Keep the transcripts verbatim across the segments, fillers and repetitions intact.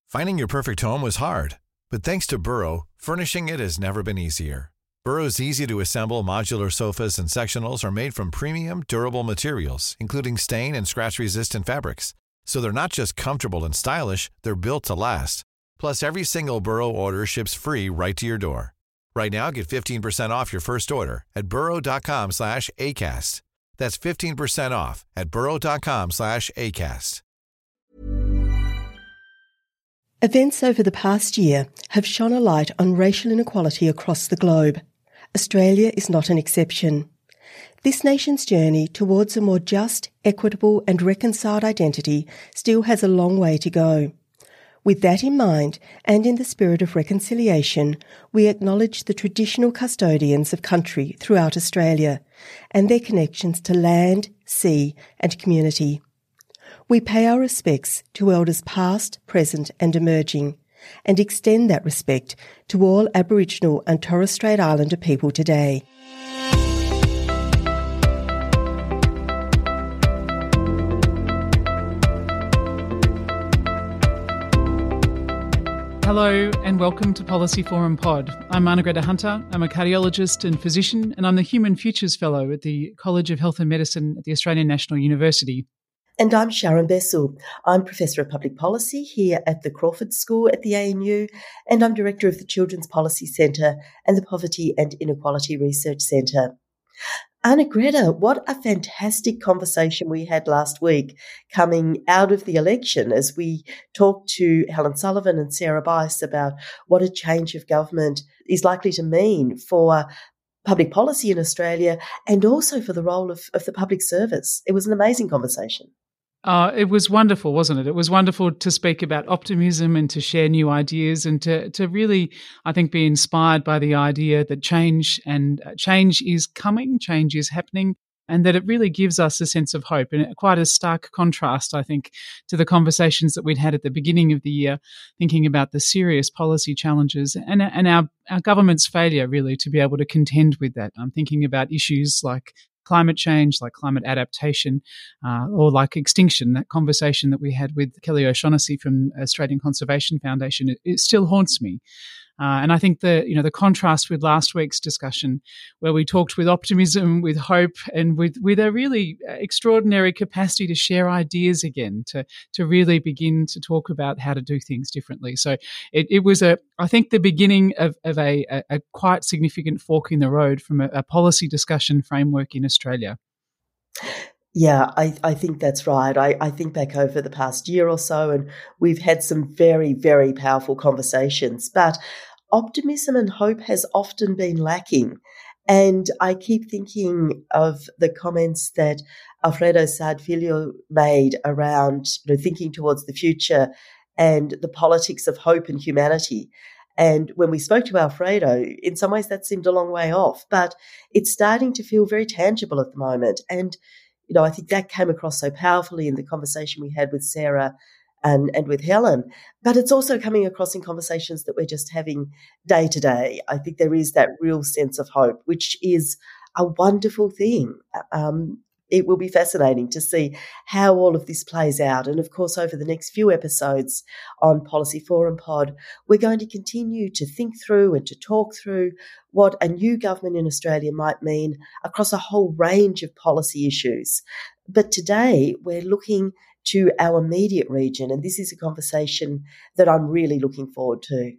Finding your perfect home was hard, but thanks to Burrow, furnishing it has never been easier. Burrow's easy-to-assemble modular sofas and sectionals are made from premium, durable materials, including stain and scratch-resistant fabrics. So they're not just comfortable and stylish, they're built to last. Plus, every single Burrow order ships free right to your door. Right now, get fifteen percent off your first order at burrow.com slash ACAST. That's fifteen percent off at burrow.com slash ACAST. Events over the past year have shone a light on racial inequality across the globe. Australia is not an exception. This nation's journey towards a more just, equitable and reconciled identity still has a long way to go. With that in mind, and in the spirit of reconciliation, we acknowledge the traditional custodians of country throughout Australia and their connections to land, sea and community. We pay our respects to elders past, present and emerging, and extend that respect to all Aboriginal and Torres Strait Islander people today. Hello and welcome to Policy Forum Pod. I'm Margaret Hunter. I'm a cardiologist and physician, and I'm the Human Futures Fellow at the College of Health and Medicine at the Australian National University. And I'm Sharon Bessel. I'm Professor of Public Policy here at the Crawford School at the A N U, and I'm Director of the Children's Policy Centre and the Poverty and Inequality Research Centre. Anna Greta, what a fantastic conversation we had last week coming out of the election as we talked to Helen Sullivan and Sarah Bice about what a change of government is likely to mean for public policy in Australia and also for the role of, of the public service. It was an amazing conversation. Uh, it was wonderful, wasn't it? It was wonderful to speak about optimism and to share new ideas and to to really, I think, be inspired by the idea that change and uh, change is coming, change is happening, and that it really gives us a sense of hope. And quite a stark contrast, I think, to the conversations that we'd had at the beginning of the year, thinking about the serious policy challenges and, and our, our government's failure, really, to be able to contend with that. I'm thinking about issues like climate change, like climate adaptation, uh, or like extinction. That conversation that we had with Kelly O'Shaughnessy from Australian Conservation Foundation, it, it still haunts me. Uh, and I think the you know the contrast with last week's discussion, where we talked with optimism, with hope, and with with a really extraordinary capacity to share ideas again, to to really begin to talk about how to do things differently. So it, it was a I think the beginning of of a, a, a quite significant fork in the road from a, a policy discussion framework in Australia. Yeah, I, I think that's right. I, I think back over the past year or so, and we've had some very, very powerful conversations. But optimism and hope has often been lacking. And I keep thinking of the comments that Alfredo Saad-Filho made around, you know, thinking towards the future and the politics of hope and humanity. And when we spoke to Alfredo, in some ways that seemed a long way off, but it's starting to feel very tangible at the moment. And you know, I think that came across so powerfully in the conversation we had with Sarah and, and with Helen, but it's also coming across in conversations that we're just having day to day. I think there is that real sense of hope, which is a wonderful thing. Um, it will be fascinating to see how all of this plays out. And of course, over the next few episodes on Policy Forum Pod, we're going to continue to think through and to talk through what a new government in Australia might mean across a whole range of policy issues. But today we're looking to our immediate region, and this is a conversation that I'm really looking forward to.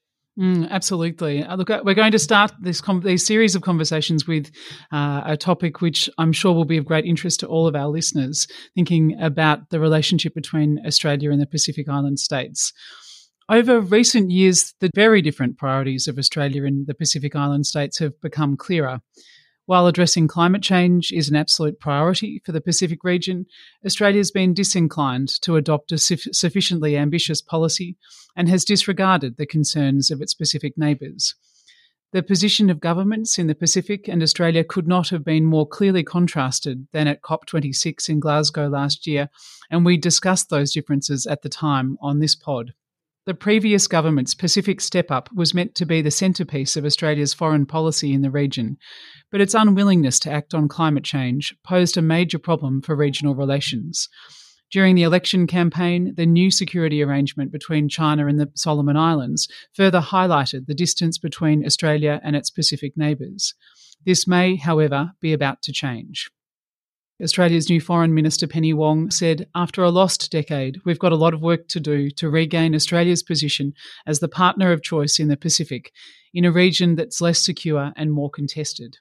Mm, absolutely. Uh, look, we're going to start this com- these series of conversations with uh, a topic which I'm sure will be of great interest to all of our listeners, thinking about the relationship between Australia and the Pacific Island states. Over recent years, the very different priorities of Australia and the Pacific Island states have become clearer. While addressing climate change is an absolute priority for the Pacific region, Australia has been disinclined to adopt a su- sufficiently ambitious policy and has disregarded the concerns of its Pacific neighbours. The position of governments in the Pacific and Australia could not have been more clearly contrasted than at COP twenty-six in Glasgow last year, and we discussed those differences at the time on this pod. The previous government's Pacific Step Up was meant to be the centrepiece of Australia's foreign policy in the region, but its unwillingness to act on climate change posed a major problem for regional relations. During the election campaign, the new security arrangement between China and the Solomon Islands further highlighted the distance between Australia and its Pacific neighbours. This may, however, be about to change. Australia's new Foreign Minister Penny Wong said, "After a lost decade, we've got a lot of work to do to regain Australia's position as the partner of choice in the Pacific, in a region that's less secure and more contested."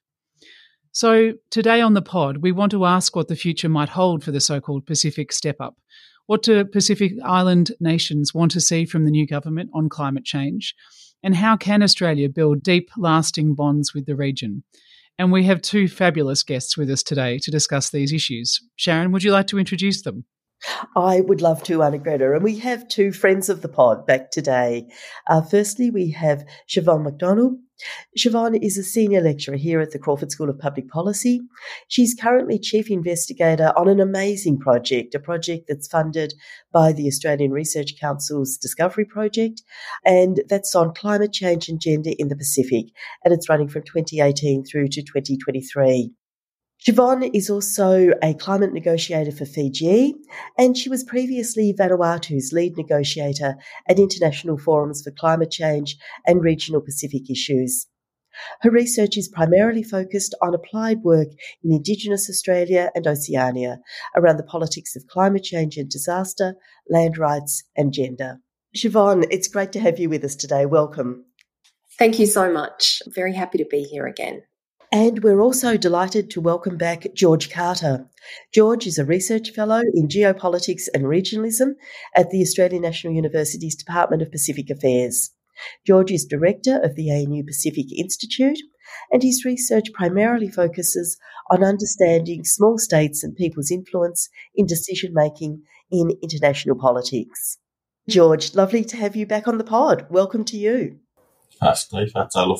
So today on the pod, we want to ask what the future might hold for the so-called Pacific Step-Up. What do Pacific Island nations want to see from the new government on climate change? And how can Australia build deep, lasting bonds with the region? And we have two fabulous guests with us today to discuss these issues. Sharon, would you like to introduce them? I would love to, Anna Greta. And we have two friends of the pod back today. Uh, firstly, we have Siobhan McDonald. Siobhan is a senior lecturer here at the Crawford School of Public Policy. She's currently chief investigator on an amazing project, a project that's funded by the Australian Research Council's Discovery Project, and that's on climate change and gender in the Pacific, and it's running from twenty eighteen through to twenty twenty-three. Siobhan is also a climate negotiator for Fiji, and she was previously Vanuatu's lead negotiator at international forums for climate change and regional Pacific issues. Her research is primarily focused on applied work in Indigenous Australia and Oceania around the politics of climate change and disaster, land rights and gender. Siobhan, it's great to have you with us today. Welcome. Thank you so much. I'm very happy to be here again. And we're also delighted to welcome back George Carter. George is a research fellow in geopolitics and regionalism at the Australian National University's Department of Pacific Affairs. George is director of the A N U Pacific Institute, and his research primarily focuses on understanding small states and people's influence in decision-making in international politics. George, lovely to have you back on the pod. Welcome to you. Thank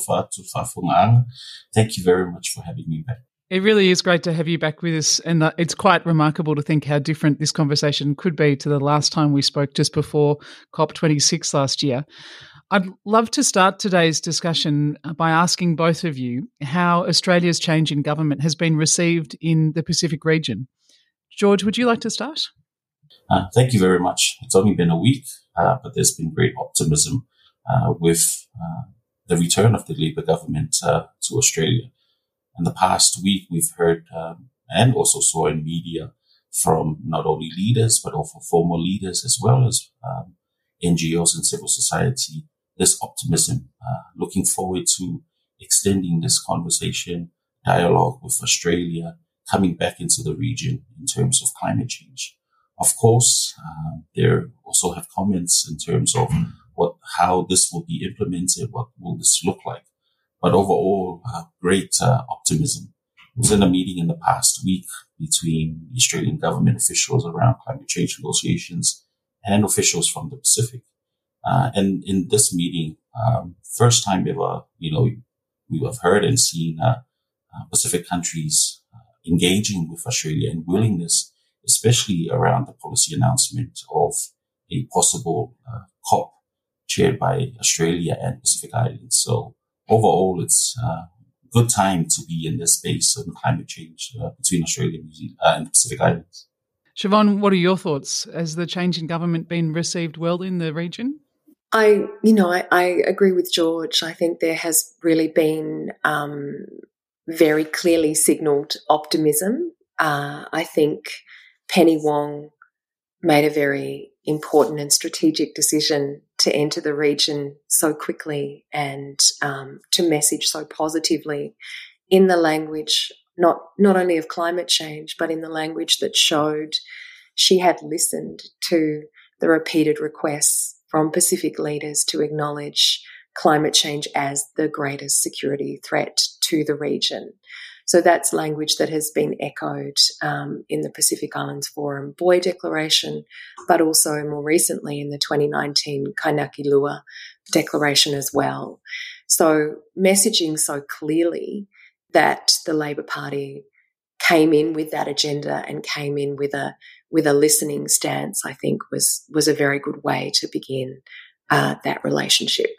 you very much for having me back. It really is great to have you back with us, and it's quite remarkable to think how different this conversation could be to the last time we spoke just before COP twenty-six last year. I'd love to start today's discussion by asking both of you how Australia's change in government has been received in the Pacific region. George, would you like to start? Uh, thank you very much. It's only been a week, uh, but there's been great optimism Uh, with uh, the return of the Labour government uh, to Australia. In the past week, we've heard um, and also saw in media from not only leaders, but also former leaders, as well as um, N G Os and civil society, this optimism, uh, looking forward to extending this conversation, dialogue with Australia, coming back into the region in terms of climate change. Of course, uh, there also have comments in terms of what, how this will be implemented, what will this look like. But overall, uh, great uh, optimism. I was in a meeting in the past week between Australian government officials around climate change negotiations and officials from the Pacific. Uh, and in this meeting, um, first time ever, you know, we have heard and seen uh, uh, Pacific countries uh, engaging with Australia and willingness, especially around the policy announcement of a possible uh, COP chaired by Australia and Pacific Islands. So overall, it's a uh, good time to be in this space of climate change uh, between Australia and, New Zealand, uh, and the Pacific Islands. Siobhan, what are your thoughts? Has the change in government been received well in the region? I, you know, I, I agree with George. I think there has really been um, very clearly signalled optimism. Uh, I think Penny Wong made a very important and strategic decision to enter the region so quickly and um, to message so positively in the language, not not only of climate change, but in the language that showed she had listened to the repeated requests from Pacific leaders to acknowledge climate change as the greatest security threat to the region. So that's language that has been echoed um, in the Pacific Islands Forum Boy Declaration, but also more recently in the twenty nineteen Kainakilua Declaration as well. So messaging so clearly that the Labor Party came in with that agenda and came in with a with a listening stance, I think was was a very good way to begin uh, that relationship.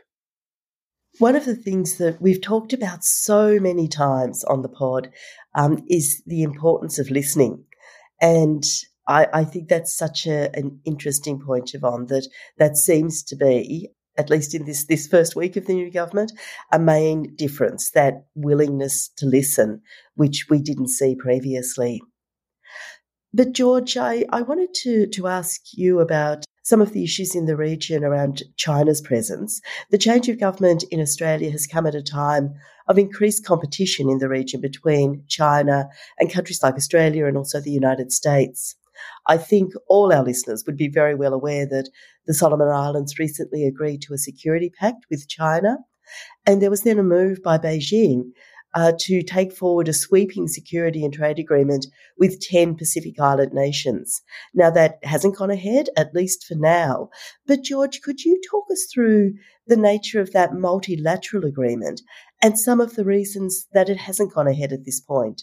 One of the things that we've talked about so many times on the pod um, is the importance of listening. And I, I think that's such a, an interesting point, Siobhan, that that seems to be, at least in this, this first week of the new government, a main difference, that willingness to listen, which we didn't see previously. But George, I, I wanted to, to ask you about some of the issues in the region around China's presence. The change of government in Australia has come at a time of increased competition in the region between China and countries like Australia and also the United States. I think all our listeners would be very well aware that the Solomon Islands recently agreed to a security pact with China, and there was then a move by Beijing Uh, to take forward a sweeping security and trade agreement with ten Pacific Island nations. Now, that hasn't gone ahead, at least for now. But, George, could you talk us through the nature of that multilateral agreement and some of the reasons that it hasn't gone ahead at this point?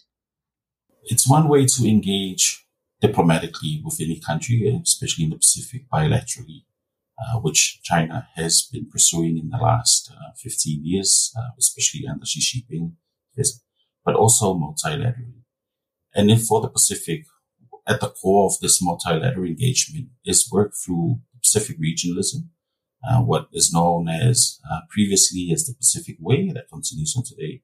It's one way to engage diplomatically with any country, especially in the Pacific, bilaterally, uh, which China has been pursuing in the last uh, fifteen years, uh, especially under Xi Jinping. But also multilaterally. And then for the Pacific, at the core of this multilateral engagement is work through Pacific regionalism, uh, what is known as uh, previously as the Pacific Way, that continues on today,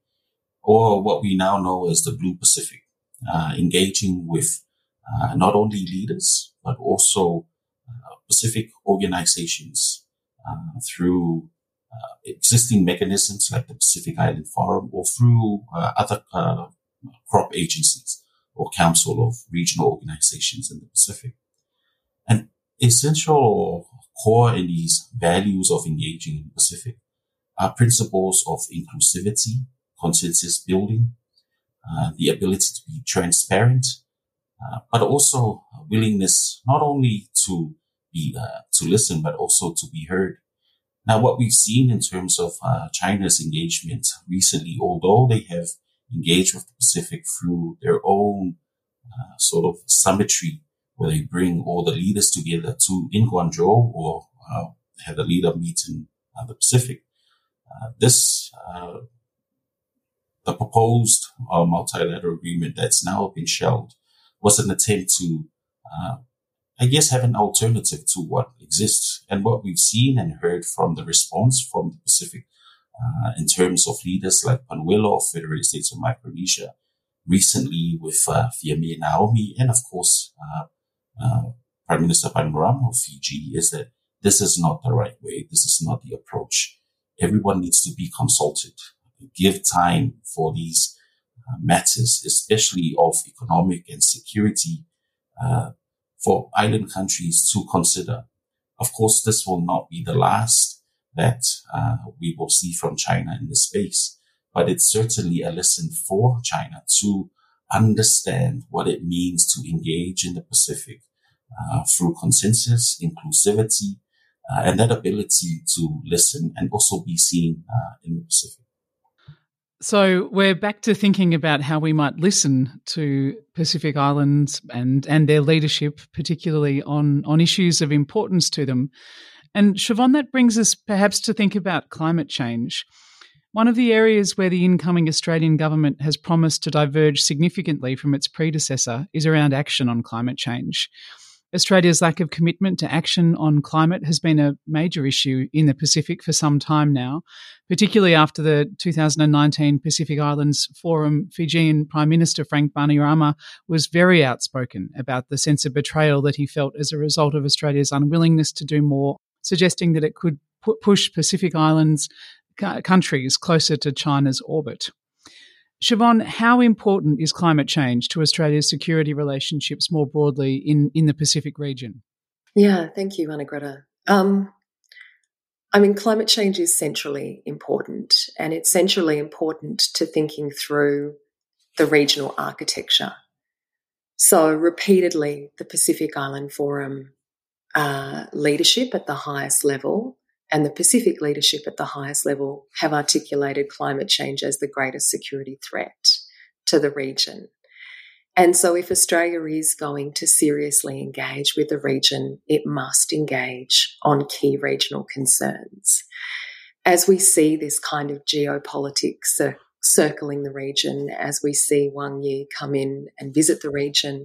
or what we now know as the Blue Pacific, uh, engaging with uh, not only leaders, but also uh, Pacific organizations uh, through Uh, existing mechanisms like the Pacific Island Forum, or through uh, other uh, crop agencies or council of regional organizations in the Pacific. And essential or core in these values of engaging in the Pacific are principles of inclusivity, consensus building, uh, the ability to be transparent, uh, but also a willingness not only to be uh, to listen, but also to be heard. Now, what we've seen in terms of uh, China's engagement recently, although they have engaged with the Pacific through their own uh, sort of summitry, where they bring all the leaders together to in Guangzhou, or uh, have a leader meet in uh, the Pacific, uh, this uh, the proposed uh, multilateral agreement that's now been shelved was an attempt to uh, I guess, have an alternative to what exists. And what we've seen and heard from the response from the Pacific uh, in terms of leaders like Panuelo of Federated States of Micronesia, recently with uh, Fiamina Naomi, and of course, uh, uh, Prime Minister Bainimarama of Fiji, is that this is not the right way. This is not the approach. Everyone needs to be consulted. Give time for these uh, matters, especially of economic and security uh for island countries to consider. Of course, this will not be the last that uh, we will see from China in this space, but it's certainly a lesson for China to understand what it means to engage in the Pacific uh, through consensus, inclusivity, uh, and that ability to listen and also be seen uh, in the Pacific. So we're back to thinking about how we might listen to Pacific Islands and, and their leadership, particularly on, on issues of importance to them. And Siobhan, that brings us perhaps to think about climate change. One of the areas where the incoming Australian government has promised to diverge significantly from its predecessor is around action on climate change. Australia's lack of commitment to action on climate has been a major issue in the Pacific for some time now, particularly after the two thousand nineteen Pacific Islands Forum. Fijian Prime Minister Frank Bainimarama was very outspoken about the sense of betrayal that he felt as a result of Australia's unwillingness to do more, suggesting that it could pu- push Pacific Islands c- countries closer to China's orbit. Siobhan, how important is climate change to Australia's security relationships more broadly in, in the Pacific region? Yeah, thank you, Anna-Greta. Um, I mean, climate change is centrally important, and it's centrally important to thinking through the regional architecture. So repeatedly, the Pacific Island Forum uh, leadership at the highest level and the Pacific leadership at the highest level have articulated climate change as the greatest security threat to the region. And so if Australia is going to seriously engage with the region, it must engage on key regional concerns. As we see this kind of geopolitics cir- circling the region, as we see Wang Yi come in and visit the region,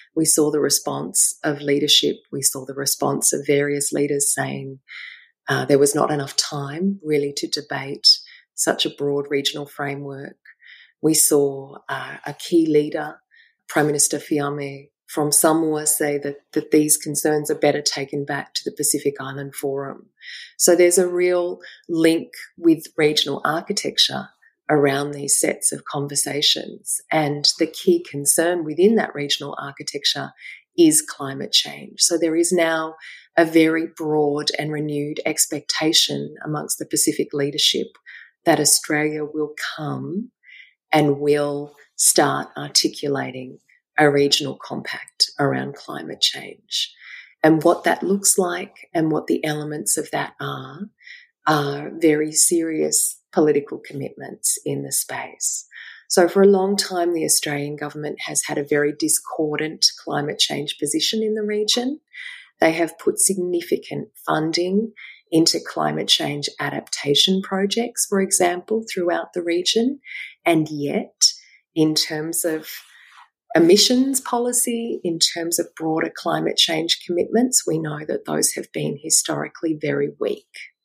We saw the response of leadership. We saw the response of various leaders saying uh, there was not enough time really to debate such a broad regional framework. We saw uh, a key leader, Prime Minister Fiame from Samoa, say that, that these concerns are better taken back to the Pacific Island Forum. So there's a real link with regional architecture around these sets of conversations. And the key concern within that regional architecture is climate change. So there is now a very broad and renewed expectation amongst the Pacific leadership that Australia will come and will start articulating a regional compact around climate change. And what that looks like and what the elements of that are, are very serious political commitments in the space. So for a long time, the Australian government has had a very discordant climate change position in the region. They have put significant funding into climate change adaptation projects, for example, throughout the region. And yet, in terms of emissions policy, in terms of broader climate change commitments, we know that those have been historically very weak.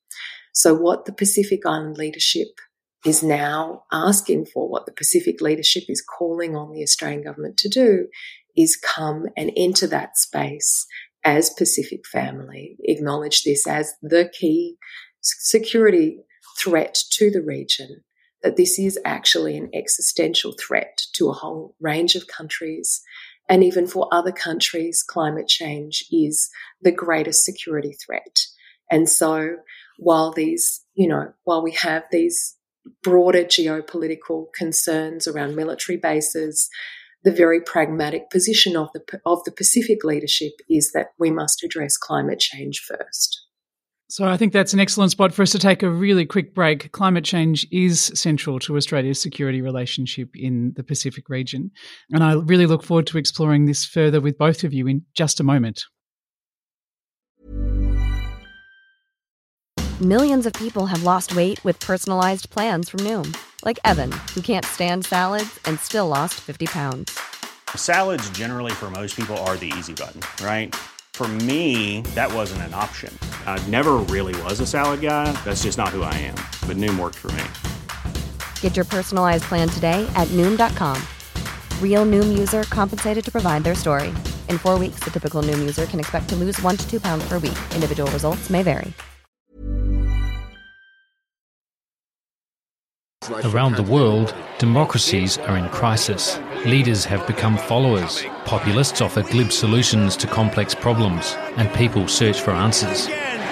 So what the Pacific Island leadership is now asking for, what the Pacific leadership is calling on the Australian government to do, is come and enter that space as Pacific family, acknowledge this as the key security threat to the region, that this is actually an existential threat to a whole range of countries. And even for other countries, climate change is the greatest security threat. And so while these, you know, while we have these broader geopolitical concerns around military bases, the very pragmatic position of the of the Pacific leadership is that we must address climate change first. So I think that's an excellent spot for us to take a really quick break. Climate change is central to Australia's security relationship in the Pacific region, and I really look forward to exploring this further with both of you in just a moment. Millions of people have lost weight with personalized plans from Noom, like Evan, who can't stand salads and still lost fifty pounds. Salads generally for most people are the easy button, right? For me, that wasn't an option. I never really was a salad guy. That's just not who I am. But Noom worked for me. Get your personalized plan today at Noom dot com. Real Noom user compensated to provide their story. In four weeks, the typical Noom user can expect to lose one to two pounds per week. Individual results may vary. Around the world, democracies are in crisis. Leaders have become followers. Populists offer glib solutions to complex problems, and people search for answers.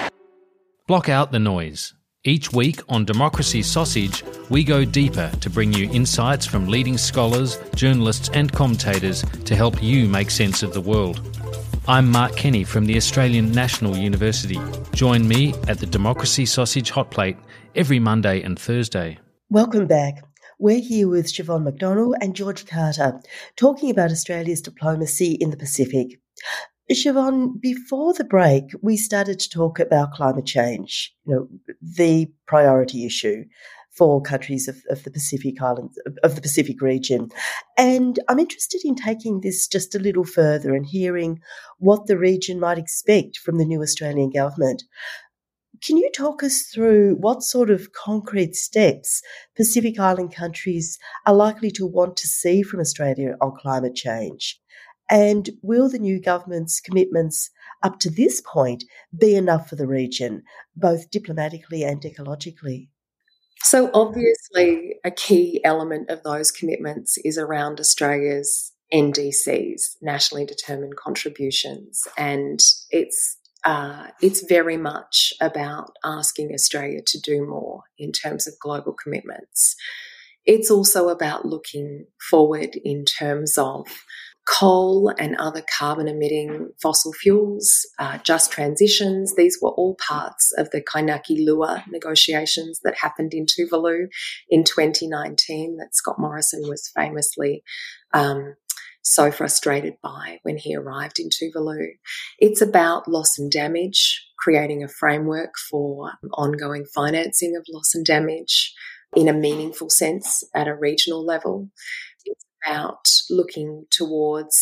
Block out the noise. Each week on Democracy Sausage, we go deeper to bring you insights from leading scholars, journalists and commentators to help you make sense of the world. I'm Mark Kenny from the Australian National University. Join me at the Democracy Sausage Hot Plate every Monday and Thursday. Welcome back. We're here with Siobhan McDonnell and George Carter talking about Australia's diplomacy in the Pacific. Siobhan, before the break, we started to talk about climate change, you know, the priority issue for countries of, of the Pacific Islands, of the Pacific region. And I'm interested in taking this just a little further and hearing what the region might expect from the new Australian government. Can you talk us through what sort of concrete steps Pacific Island countries are likely to want to see from Australia on climate change? And will the new government's commitments up to this point be enough for the region, both diplomatically and ecologically? So obviously a key element of those commitments is around Australia's N D Cs, nationally determined contributions, and it's Uh, it's very much about asking Australia to do more in terms of global commitments. It's also about looking forward in terms of coal and other carbon-emitting fossil fuels, uh, just transitions. These were all parts of the Kainaki-Lua negotiations that happened in Tuvalu in twenty nineteen that Scott Morrison was famously um so frustrated by when he arrived in Tuvalu. It's about loss and damage, creating a framework for ongoing financing of loss and damage in a meaningful sense at a regional level. It's about looking towards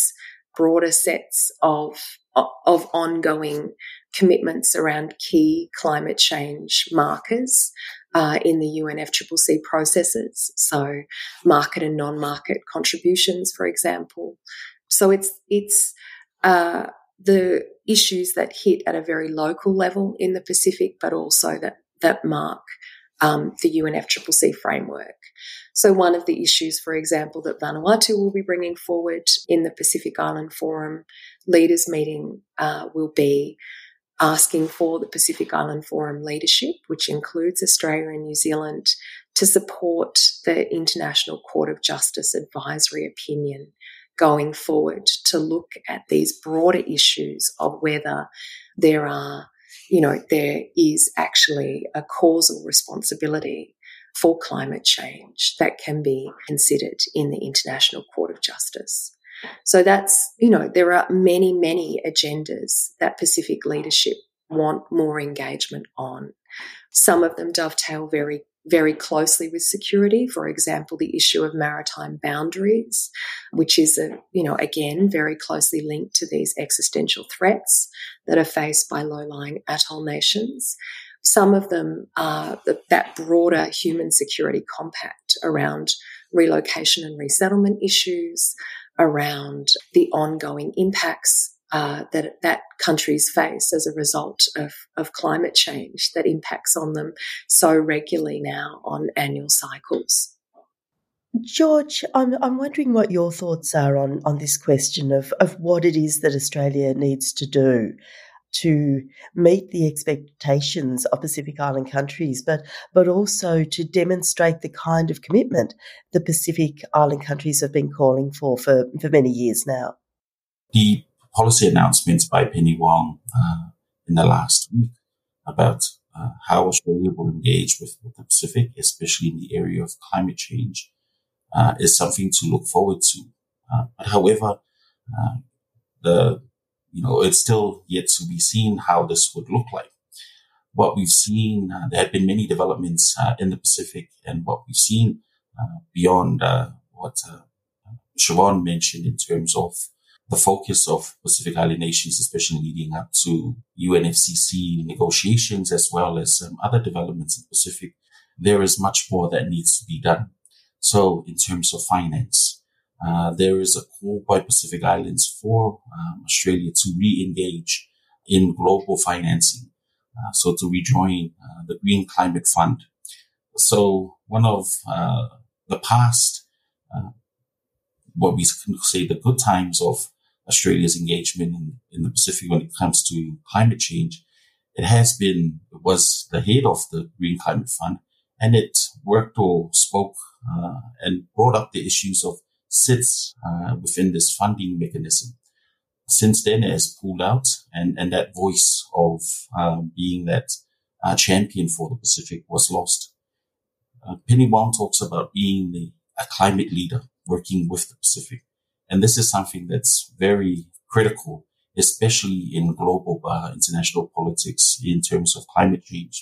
broader sets of, of ongoing commitments around key climate change markers uh, in the U N F C C C processes. So market and non-market contributions, for example. So it's, it's, uh, the issues that hit at a very local level in the Pacific, but also that, that mark um, the U N F C C C framework. So one of the issues, for example, that Vanuatu will be bringing forward in the Pacific Island Forum leaders meeting uh, will be asking for the Pacific Island Forum leadership, which includes Australia and New Zealand, to support the International Court of Justice advisory opinion going forward to look at these broader issues of whether there are, you know, there is actually a causal responsibility for climate change that can be considered in the International Court of Justice. So that's, you know, there are many, many agendas that Pacific leadership want more engagement on. Some of them dovetail very, very closely with security. For example, the issue of maritime boundaries, which is, a, you know, again, very closely linked to these existential threats that are faced by low-lying atoll nations. Some of them are the, that broader human security compact around relocation and resettlement issues, around the ongoing impacts uh, that that countries face as a result of, of climate change that impacts on them so regularly now on annual cycles. George, I'm I'm wondering what your thoughts are on, on this question of, of what it is that Australia needs to do to meet the expectations of Pacific Island countries, but but also to demonstrate the kind of commitment the Pacific Island countries have been calling for for, for many years now. The policy announcements by Penny Wong uh, in the last week about uh, how Australia will engage with, with the Pacific, especially in the area of climate change, uh, is something to look forward to. Uh, but however, uh, the You know, it's still yet to be seen how this would look like. What we've seen, uh, there have been many developments uh, in the Pacific, and what we've seen uh, beyond uh, what uh, Siobhan mentioned in terms of the focus of Pacific Island nations, especially leading up to U N F C C C negotiations, as well as um, other developments in the Pacific, there is much more that needs to be done. So in terms of finance, Uh, there is a call by Pacific Islands for um, Australia to re-engage in global financing, uh, so to rejoin uh, the Green Climate Fund. So one of uh, the past, uh, what we can say the good times of Australia's engagement in, in the Pacific when it comes to climate change, it has been, it was the head of the Green Climate Fund, and it worked or spoke uh, and brought up the issues of sits uh, within this funding mechanism. Since then, it has pulled out, and, and that voice of uh, being that uh, champion for the Pacific was lost. Uh, Penny Wong talks about being the, a climate leader, working with the Pacific. And this is something that's very critical, especially in global uh, international politics in terms of climate change.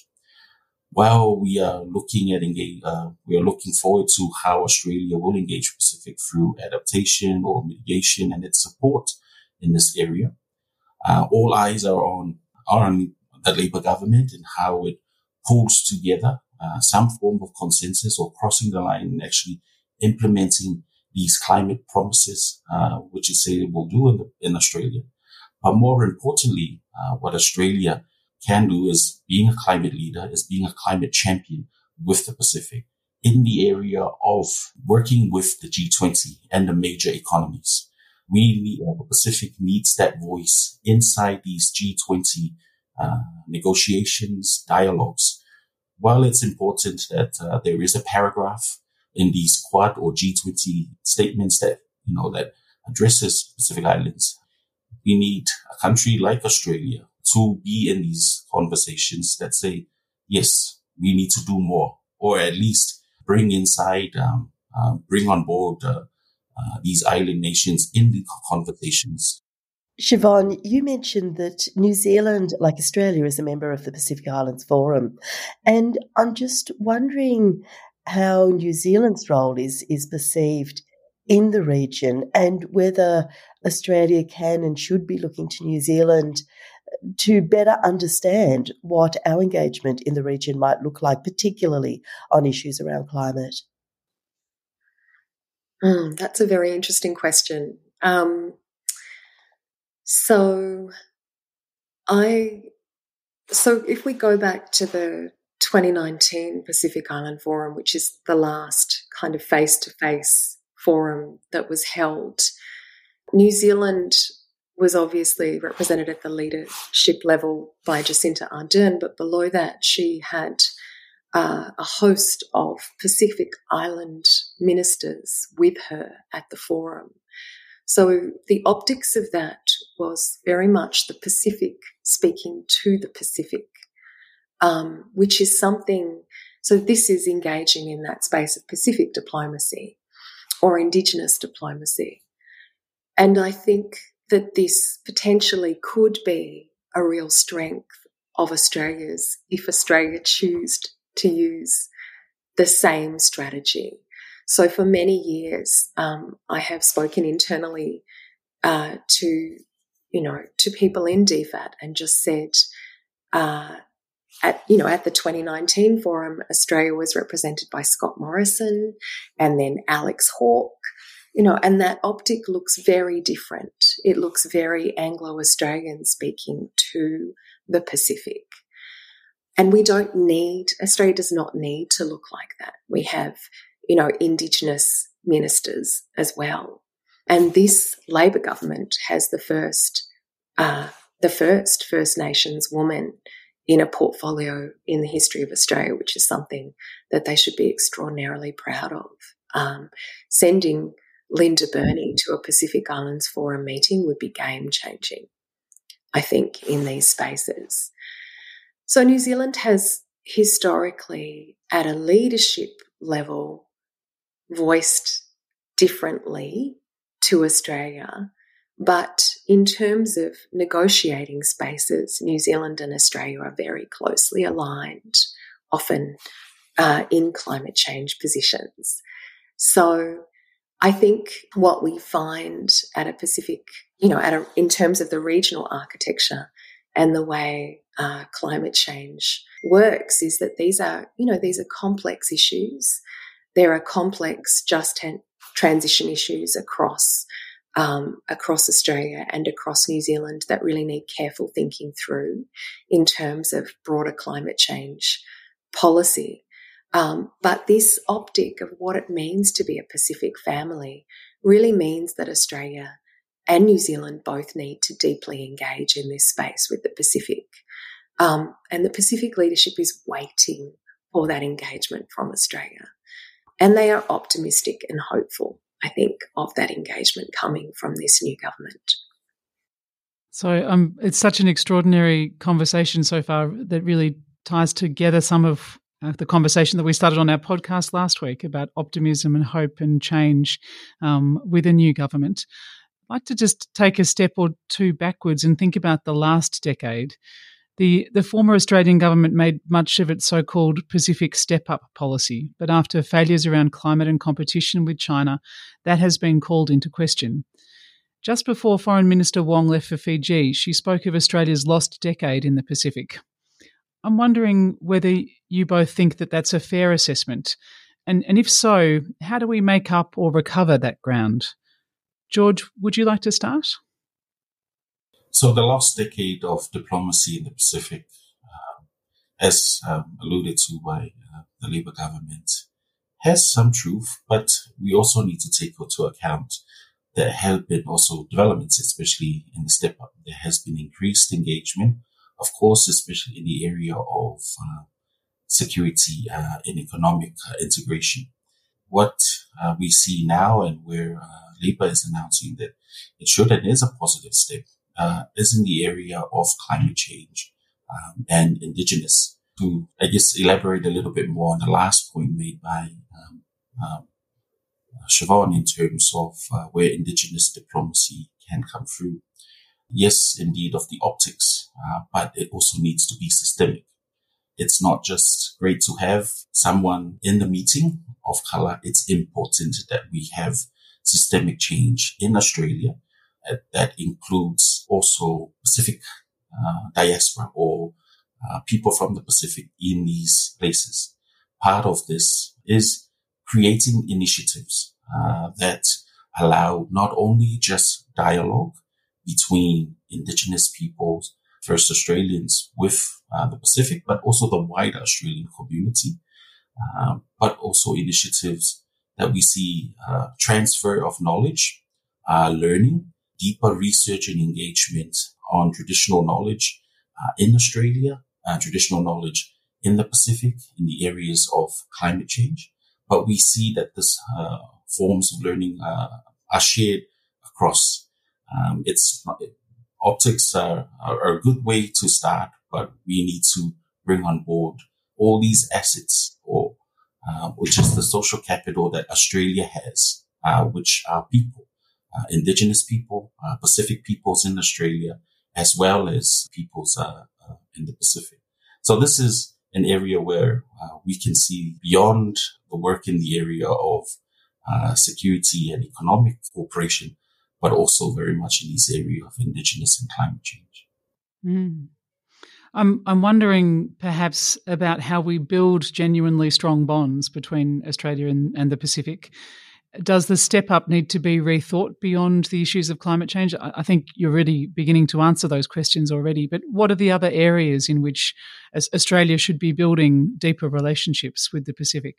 While we are looking at engage, uh, we are looking forward to how Australia will engage Pacific through adaptation or mitigation and its support in this area. Uh, all eyes are on, are on the Labour government and how it pulls together uh, some form of consensus or crossing the line and actually implementing these climate promises, uh, which it say it will do in, the, in Australia. But more importantly, uh, what Australia can do is being a climate leader, is being a climate champion with the Pacific in the area of working with the G twenty and the major economies. We need, uh, the Pacific needs that voice inside these G twenty uh, negotiations, dialogues. While it's important that uh, there is a paragraph in these Quad or G twenty statements that, you know, that addresses Pacific Islands, we need a country like Australia to be in these conversations that say, yes, we need to do more, or at least bring inside, um, uh, bring on board uh, uh, these island nations in the conversations. Siobhan, you mentioned that New Zealand, like Australia, is a member of the Pacific Islands Forum. And I'm just wondering how New Zealand's role is, is perceived in the region, and whether Australia can and should be looking to New Zealand to better understand what our engagement in the region might look like, particularly on issues around climate. Mm, that's a very interesting question. Um, so I, so if we go back to the twenty nineteen Pacific Island Forum, which is the last kind of face-to-face forum that was held, New Zealand was obviously represented at the leadership level by Jacinda Ardern, but below that she had uh, a host of Pacific Island ministers with her at the forum. So the optics of that was very much the Pacific speaking to the Pacific, um, which is something, so this is engaging in that space of Pacific diplomacy or Indigenous diplomacy. And I think that this potentially could be a real strength of Australia's if Australia chose to use the same strategy. So for many years, um, I have spoken internally uh, to, you know, to people in D FAT and just said, uh, at, you know, at the twenty nineteen forum, Australia was represented by Scott Morrison and then Alex Hawke. You know, and that optic looks very different. It looks very Anglo-Australian speaking to the Pacific. And we don't need, Australia does not need to look like that. We have, you know, Indigenous ministers as well. And this Labor government has the first, uh, the first First Nations woman in a portfolio in the history of Australia, which is something that they should be extraordinarily proud of. Um, sending Linda Burney to a Pacific Islands Forum meeting would be game-changing, I think, in these spaces. So New Zealand has historically, at a leadership level, voiced differently to Australia, but in terms of negotiating spaces, New Zealand and Australia are very closely aligned, often uh, in climate change positions. So I think what we find at a Pacific, you know, at a, in terms of the regional architecture and the way uh, climate change works is that these are, you know, these are complex issues. There are complex just transition issues across um, across Australia and across New Zealand that really need careful thinking through in terms of broader climate change policy. Um, but this optic of what it means to be a Pacific family really means that Australia and New Zealand both need to deeply engage in this space with the Pacific. Um, and the Pacific leadership is waiting for that engagement from Australia. And they are optimistic and hopeful, I think, of that engagement coming from this new government. So um, it's such an extraordinary conversation so far that really ties together some of Uh, the conversation that we started on our podcast last week about optimism and hope and change um, with a new government. I'd like to just take a step or two backwards and think about the last decade. The, the former Australian government made much of its so-called Pacific Step-Up policy, but after failures around climate and competition with China, that has been called into question. Just before Foreign Minister Wong left for Fiji, she spoke of Australia's lost decade in the Pacific. I'm wondering whether you both think that that's a fair assessment. And, and if so, how do we make up or recover that ground? George, would you like to start? So the last decade of diplomacy in the Pacific, uh, as um, alluded to by uh, the Labour government, has some truth, but we also need to take into account there have been also developments, especially in the step up. There has been increased engagement, of course, especially in the area of uh, security uh, and economic uh, integration. What uh, we see now, and where uh, Labour is announcing that it should and is a positive step, uh, is in the area of climate change um, and Indigenous. To, I guess, elaborate a little bit more on the last point made by um, um, Siobhan in terms of uh, where Indigenous diplomacy can come through. Yes, indeed, of the optics, uh, but it also needs to be systemic. It's not just great to have someone in the meeting of color. It's important that we have systemic change in Australia uh, that includes also Pacific uh, diaspora or uh, people from the Pacific in these places. Part of this is creating initiatives uh, that allow not only just dialogue between Indigenous peoples, First Australians with uh, the Pacific, but also the wider Australian community, uh, but also initiatives that we see uh, transfer of knowledge, uh, learning, deeper research and engagement on traditional knowledge uh, in Australia, uh, traditional knowledge in the Pacific, in the areas of climate change. But we see that this uh, forms of learning uh, are shared across. Um, it's optics are, are a good way to start, but we need to bring on board all these assets, or uh, which is the social capital that Australia has, uh, which are people, uh, Indigenous people, uh, Pacific peoples in Australia, as well as peoples uh, uh, in the Pacific. So this is an area where uh, we can see beyond the work in the area of uh, security and economic cooperation, but also very much in this area of Indigenous and climate change. Mm. I'm I'm wondering perhaps about how we build genuinely strong bonds between Australia and, and the Pacific. Does the step up need to be rethought beyond the issues of climate change? I think you're already beginning to answer those questions already, but what are the other areas in which Australia should be building deeper relationships with the Pacific?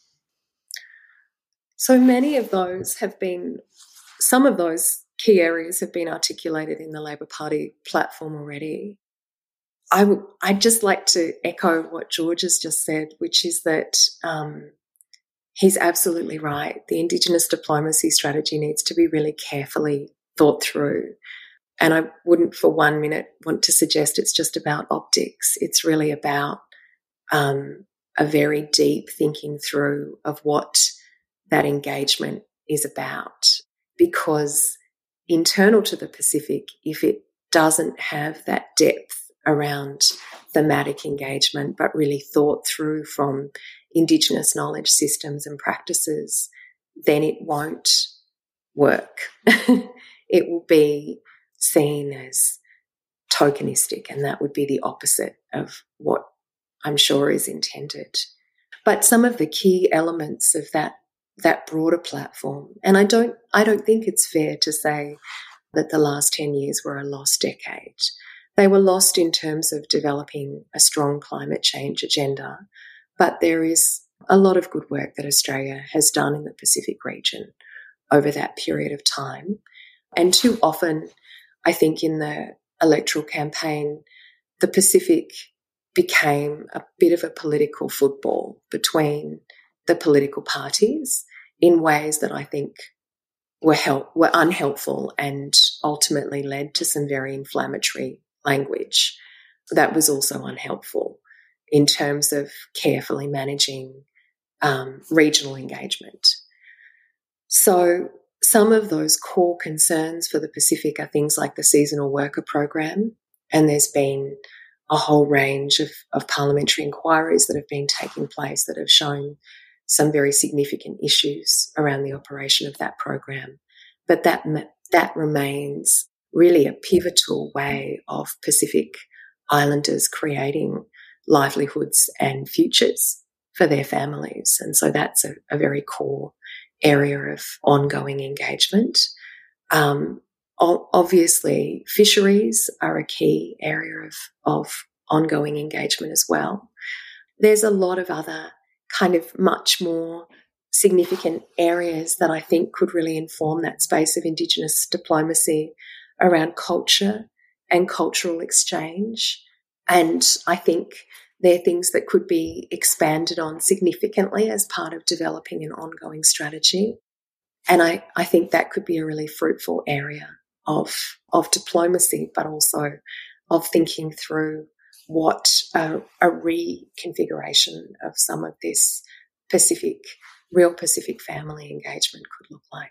So many of those have been, some of those key areas have been articulated in the Labor Party platform already. I w- I'd just like to echo what George has just said, which is that um, he's absolutely right. The Indigenous diplomacy strategy needs to be really carefully thought through. And I wouldn't for one minute want to suggest it's just about optics. It's really about um, a very deep thinking through of what that engagement is about. Because internal to the Pacific, if it doesn't have that depth around thematic engagement, but really thought through from Indigenous knowledge systems and practices, then it won't work. It will be seen as tokenistic, and that would be the opposite of what I'm sure is intended. But some of the key elements of that that broader platform, and I don't I don't think it's fair to say that the last ten years were a lost decade. They were lost in terms of developing a strong climate change agenda, but there is a lot of good work that Australia has done in the Pacific region over that period of time. And too often, I think in the electoral campaign, the Pacific became a bit of a political football between the political parties in ways that I think were help, were unhelpful and ultimately led to some very inflammatory language. That was also unhelpful in terms of carefully managing um, regional engagement. So some of those core concerns for the Pacific are things like the seasonal worker program, and there's been a whole range of, of parliamentary inquiries that have been taking place that have shown some very significant issues around the operation of that program. But that that remains really a pivotal way of Pacific Islanders creating livelihoods and futures for their families. And so that's a, a very core area of ongoing engagement. Um, obviously, fisheries are a key area of, of ongoing engagement as well. There's a lot of other kind of much more significant areas that I think could really inform that space of Indigenous diplomacy around culture and cultural exchange. And I think they're things that could be expanded on significantly as part of developing an ongoing strategy. And I, I think that could be a really fruitful area of, of diplomacy, but also of thinking through what a, a reconfiguration of some of this Pacific, real Pacific family engagement could look like.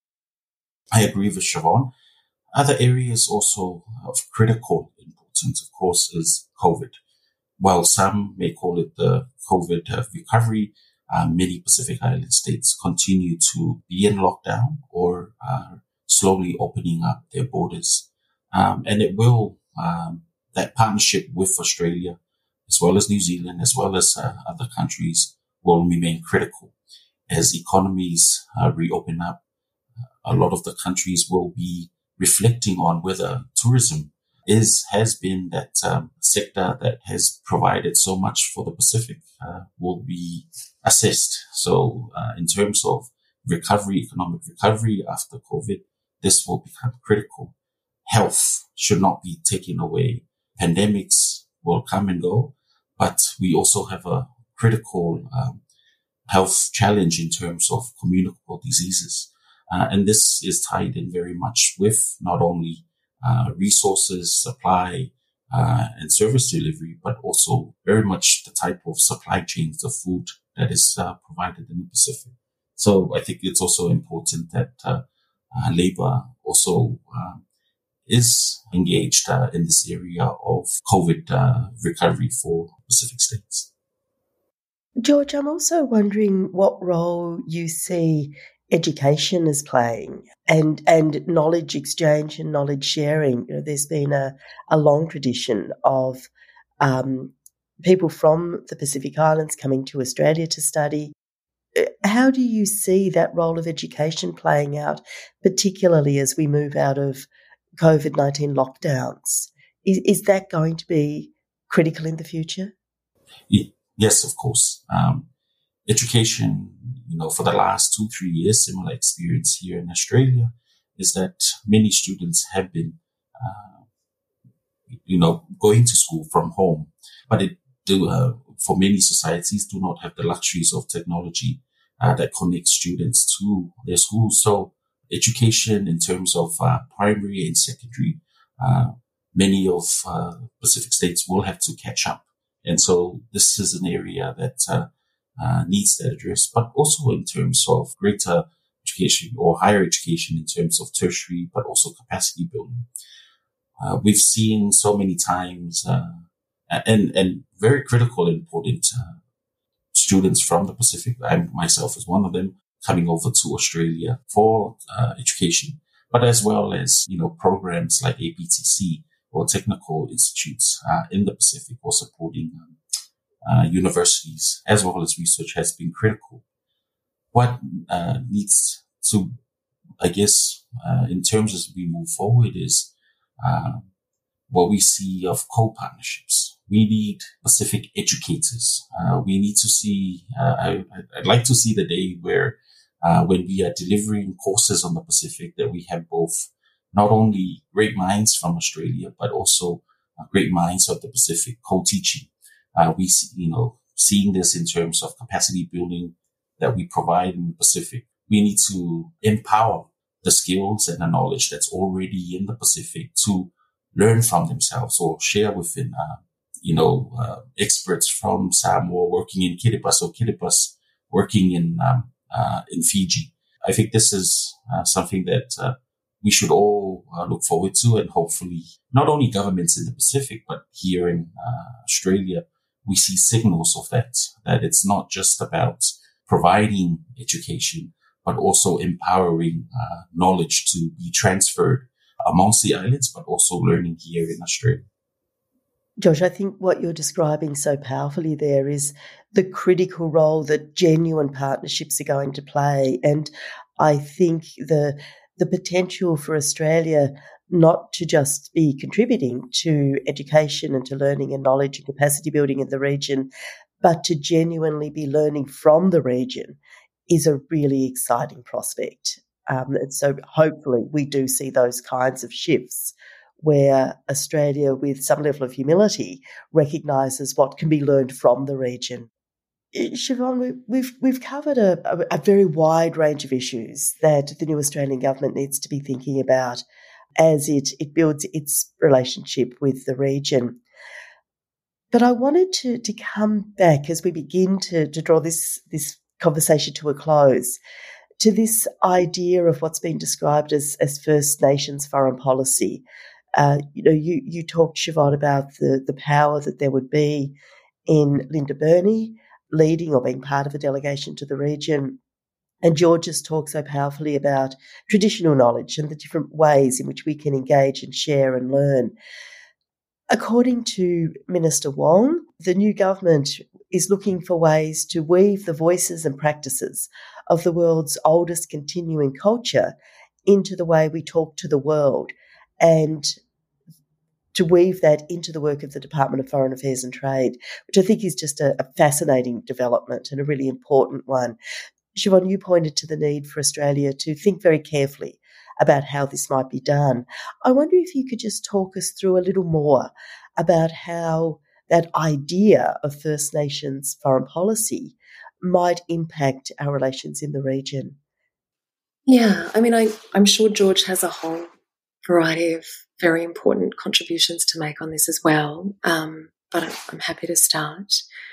I agree with Siobhan. Other areas also of critical importance, of course, is COVID. While some may call it the COVID recovery, uh, many Pacific Island states continue to be in lockdown or are slowly opening up their borders. Um, and it will, um, that partnership with Australia, as well as New Zealand, as well as uh, other countries, will remain critical. As economies uh, reopen up, a lot of the countries will be reflecting on whether tourism is, has been that um, sector that has provided so much for the Pacific, uh, will be assessed. So uh, in terms of recovery, economic recovery after COVID, this will become critical. Health should not be taken away. Pandemics will come and go, but we also have a critical um, health challenge in terms of communicable diseases. Uh, and this is tied in very much with not only uh, resources, supply, uh, and service delivery, but also very much the type of supply chains of food that is uh, provided in the Pacific. So I think it's also important that uh, uh, Labour also uh, is engaged uh, in this area of COVID uh, recovery for Pacific states. George, I'm also wondering what role you see education is playing and and knowledge exchange and knowledge sharing. You know, there's been a, a long tradition of um, people from the Pacific Islands coming to Australia to study. How do you see that role of education playing out, particularly as we move out of COVID nineteen lockdowns? Is, is that going to be critical in the future? Yes, of course. Um, education, you know, for the last two, three years, similar experience here in Australia is that many students have been, uh, you know, going to school from home, but it do, uh, for many societies do not have the luxuries of technology uh, that connects students to their schools. So education in terms of uh, primary and secondary, uh, many of uh, Pacific states will have to catch up. And so this is an area that uh, uh, needs that address, but also in terms of greater education or higher education in terms of tertiary, but also capacity building. Uh, we've seen so many times, uh, and, and very critical and important uh, students from the Pacific, I myself as one of them, coming over to Australia for uh, education, but as well as, you know, programs like A P T C or technical institutes uh, in the Pacific or supporting um, uh, universities as well as research has been critical. What uh, needs to, I guess, uh, in terms as we move forward is uh, what we see of co-partnerships. We need Pacific educators. Uh, we need to see, uh, I, I'd like to see the day where uh, when we are delivering courses on the Pacific that we have both not only great minds from Australia, but also uh, great minds of the Pacific co-teaching. Uh, we see, you know, seeing this in terms of capacity building that we provide in the Pacific. We need to empower the skills and the knowledge that's already in the Pacific to learn from themselves or share within, uh, you know, uh, experts from Samoa working in Kiribati or Kiribati working in, um, uh, in Fiji. I think this is uh, something that, uh, we should all uh, look forward to, and hopefully not only governments in the Pacific, but here in uh, Australia, we see signals of that, that it's not just about providing education, but also empowering uh, knowledge to be transferred amongst the islands, but also learning here in Australia. Josh, I think what you're describing so powerfully there is the critical role that genuine partnerships are going to play. And I think the the potential for Australia not to just be contributing to education and to learning and knowledge and capacity building in the region, but to genuinely be learning from the region is a really exciting prospect. Um, and so hopefully we do see those kinds of shifts where Australia, with some level of humility, recognises what can be learned from the region. Siobhan, we've we've covered a, a very wide range of issues that the new Australian government needs to be thinking about as it, it builds its relationship with the region. But I wanted to, to come back as we begin to, to draw this, this conversation to a close to this idea of what's been described as, as First Nations foreign policy. Uh, you know, you, you talked, Siobhan, about the, the power that there would be in Linda Burney leading or being part of a delegation to the region. And George just talks so powerfully about traditional knowledge and the different ways in which we can engage and share and learn. According to Minister Wong, the new government is looking for ways to weave the voices and practices of the world's oldest continuing culture into the way we talk to the world, and to weave that into the work of the Department of Foreign Affairs and Trade, which I think is just a, a fascinating development and a really important one. Siobhan, you pointed to the need for Australia to think very carefully about how this might be done. I wonder if you could just talk us through a little more about how that idea of First Nations foreign policy might impact our relations in the region. Yeah, I mean, I, I'm sure George has a whole variety of very important contributions to make on this as well, um, but I'm, I'm happy to start.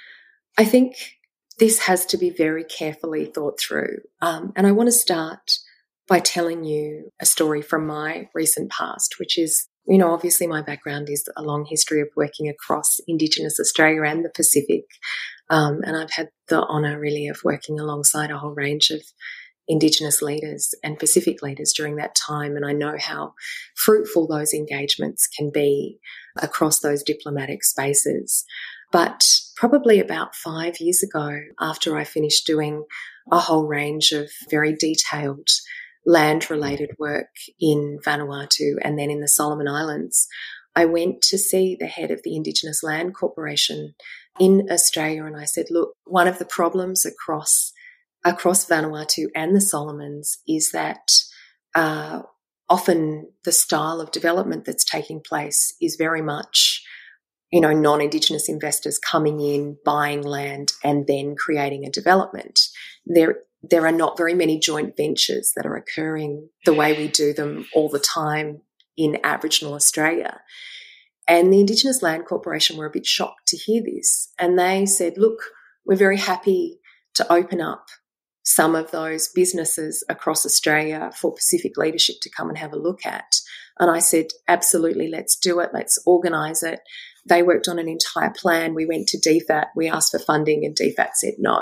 I think this has to be very carefully thought through, um, and I want to start by telling you a story from my recent past, which is, you know, obviously my background is a long history of working across Indigenous Australia and the Pacific, um, and I've had the honour really of working alongside a whole range of Indigenous leaders and Pacific leaders during that time, and I know how fruitful those engagements can be across those diplomatic spaces. But probably about five years ago, after I finished doing a whole range of very detailed land-related work in Vanuatu and then in the Solomon Islands, I went to see the head of the Indigenous Land Corporation in Australia, and I said, look, one of the problems across across Vanuatu and the Solomons is that uh, often the style of development that's taking place is very much, you know, non-Indigenous investors coming in, buying land and then creating a development. There, there are not very many joint ventures that are occurring the way we do them all the time in Aboriginal Australia. And the Indigenous Land Corporation were a bit shocked to hear this. And they said, look, we're very happy to open up some of those businesses across Australia for Pacific leadership to come and have a look at. And I said, absolutely, let's do it. Let's organise it. They worked on an entire plan. We went to D FAT. We asked for funding and D FAT said no.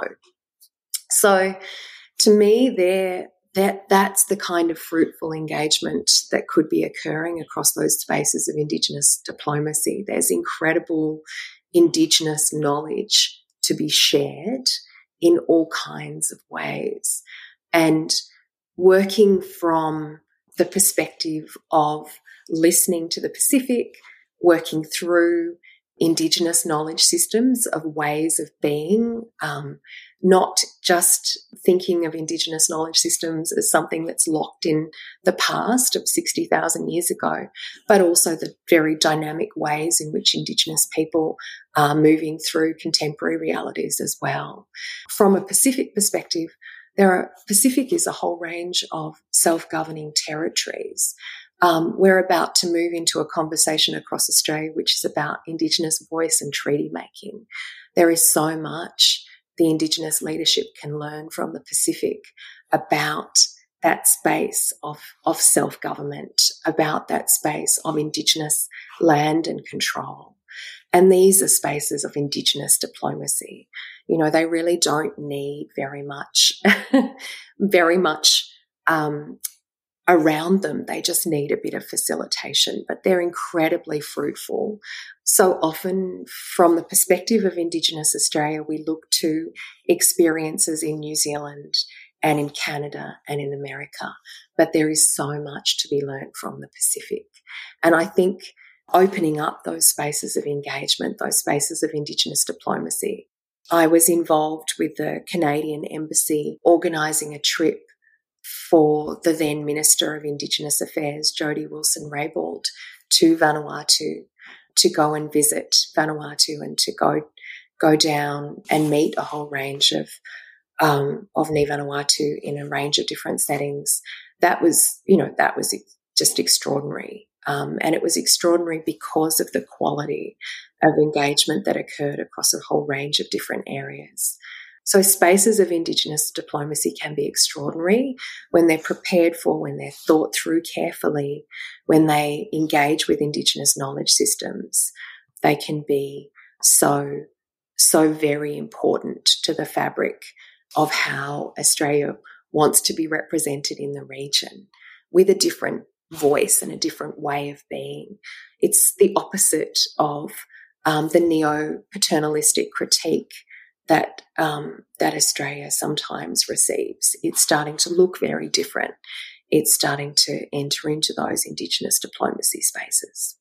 So to me, there, that that's the kind of fruitful engagement that could be occurring across those spaces of Indigenous diplomacy. There's incredible Indigenous knowledge to be shared in all kinds of ways, and working from the perspective of listening to the Pacific, working through Indigenous knowledge systems of ways of being, um, not just thinking of Indigenous knowledge systems as something that's locked in the past of sixty thousand years ago, but also the very dynamic ways in which Indigenous people are moving through contemporary realities as well. From a Pacific perspective, there are Pacific is a whole range of self-governing territories. Um, we're about to move into a conversation across Australia which is about Indigenous voice and treaty making. There is so much the Indigenous leadership can learn from the Pacific about that space of, of self-government, about that space of Indigenous land and control. And these are spaces of Indigenous diplomacy. You know, they really don't need very much, very much um, around them. They just need a bit of facilitation, but they're incredibly fruitful. So often from the perspective of Indigenous Australia, we look to experiences in New Zealand and in Canada and in America, but there is so much to be learned from the Pacific. And I think opening up those spaces of engagement, those spaces of Indigenous diplomacy. I was involved with the Canadian Embassy organising a trip for the then Minister of Indigenous Affairs, Jody Wilson-Raybould, to Vanuatu to go and visit Vanuatu and to go go down and meet a whole range of um, of Ni Vanuatu in a range of different settings. That was, you know, that was just extraordinary. Um, and it was extraordinary because of the quality of engagement that occurred across a whole range of different areas. So spaces of Indigenous diplomacy can be extraordinary when they're prepared for, when they're thought through carefully, when they engage with Indigenous knowledge systems. They can be so, so very important to the fabric of how Australia wants to be represented in the region, with a different voice and a different way of being. It's the opposite of um, the neo-paternalistic critique that um, that Australia sometimes receives. It's starting to look very different. It's starting to enter into those Indigenous diplomacy spaces.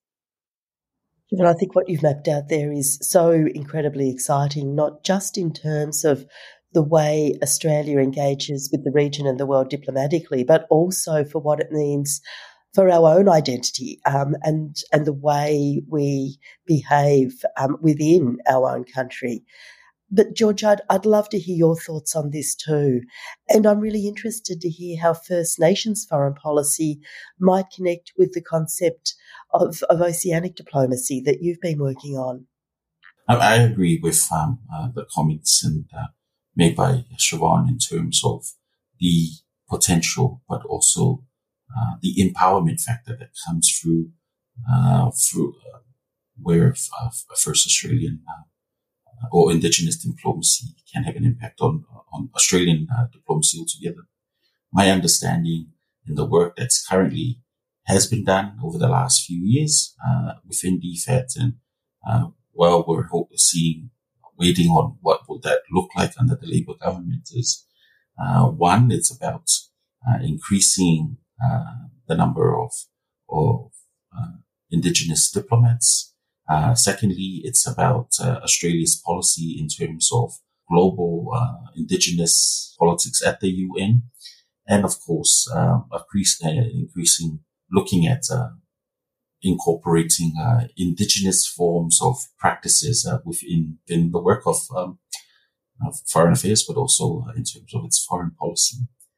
And I think what you've mapped out there is so incredibly exciting, not just in terms of the way Australia engages with the region and the world diplomatically, but also for what it means for our own identity um, and and the way we behave um, within our own country. But George, I'd, I'd love to hear your thoughts on this too. And I'm really interested to hear how First Nations foreign policy might connect with the concept of, of oceanic diplomacy that you've been working on. I, I agree with um, uh, the comments and uh, made by Siobhan in terms of the potential, but also uh, the empowerment factor that comes through uh, through uh, where uh, First Australian uh, or Indigenous diplomacy can have an impact on on Australian uh, diplomacy altogether. My understanding in the work that's currently has been done over the last few years uh, within D F A T, and uh, well, we're seeing, waiting on what will that look like under the Labour government is uh, one, it's about uh, increasing uh, the number of of uh, Indigenous diplomats. Uh, secondly, it's about uh, Australia's policy in terms of global uh, Indigenous politics at the U N. And of course, uh, increasing, looking at uh, incorporating uh, Indigenous forms of practices uh, within, within the work of, um, of foreign affairs, but also in terms of its foreign policy.